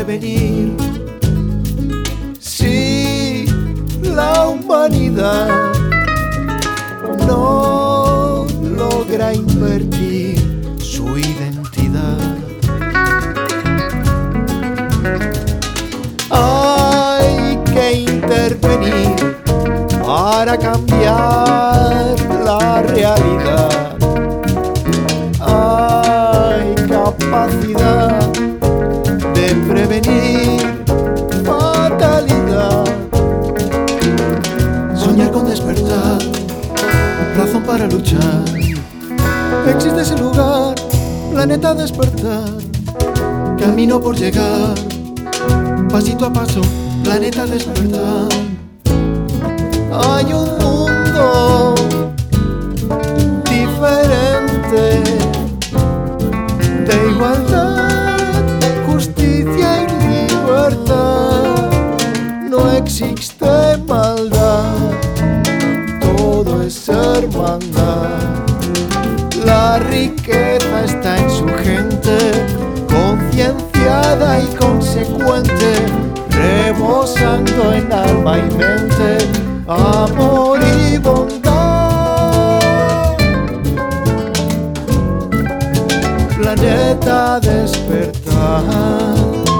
prevenir. Si la humanidad no logra invertir su identidad, hay que intervenir para cambiar la realidad. Hay capacidad de prevenir fatalidad. Soñar con despertar, razón para luchar. Existe ese lugar, planeta despertar. Camino por llegar, pasito a paso, planeta despertar. Hay un mundo diferente, de igualdad, justicia y libertad. No existe maldad, todo es hermandad. La riqueza está en su gente, concienciada y consecuente, rebosando en alma y mente, amor y bondad. Planeta despertar.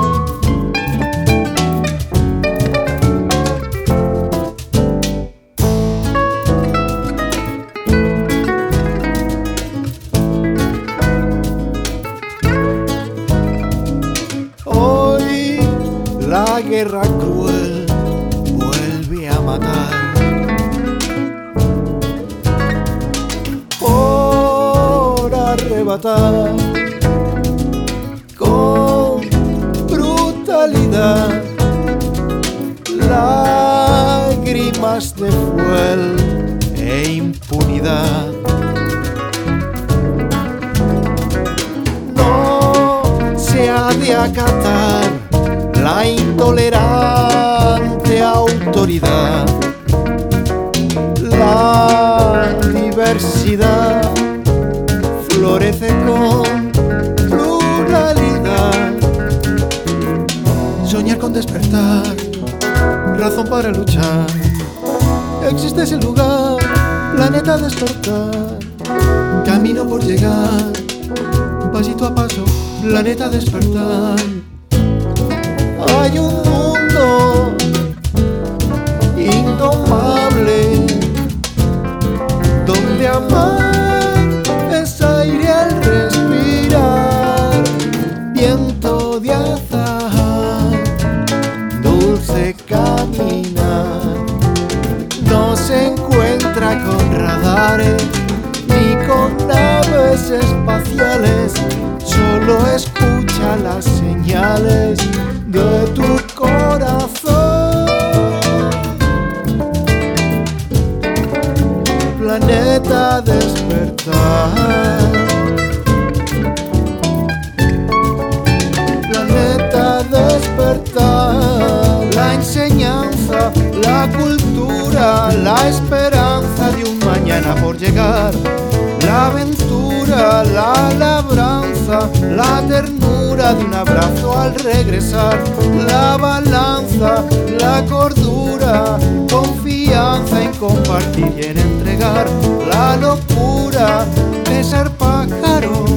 Hoy la guerra cruel vuelve a matar. Por arrebatar con brutalidad lágrimas de fuel e impunidad. No se ha de acatar la intolerante autoridad. La diversidad florece con pluralidad. Soñar con despertar, razón para luchar. Existe ese lugar, planeta despertar. Camino por llegar, pasito a paso, planeta despertar. Hay un mundo indomable, donde amar es aire al respirar, viento de azahar, dulce caminar. No se encuentra con radares ni con naves espaciales, solo escucha las señales de tu corazón. Planeta despertar. Planeta despertar. La enseñanza, la cultura, la esperanza de un mañana por llegar. La aventura, la labranza, la ternura de un abrazo al regresar. La balanza, la cordura, confianza en compartir y en entregar. La locura de ser pájaro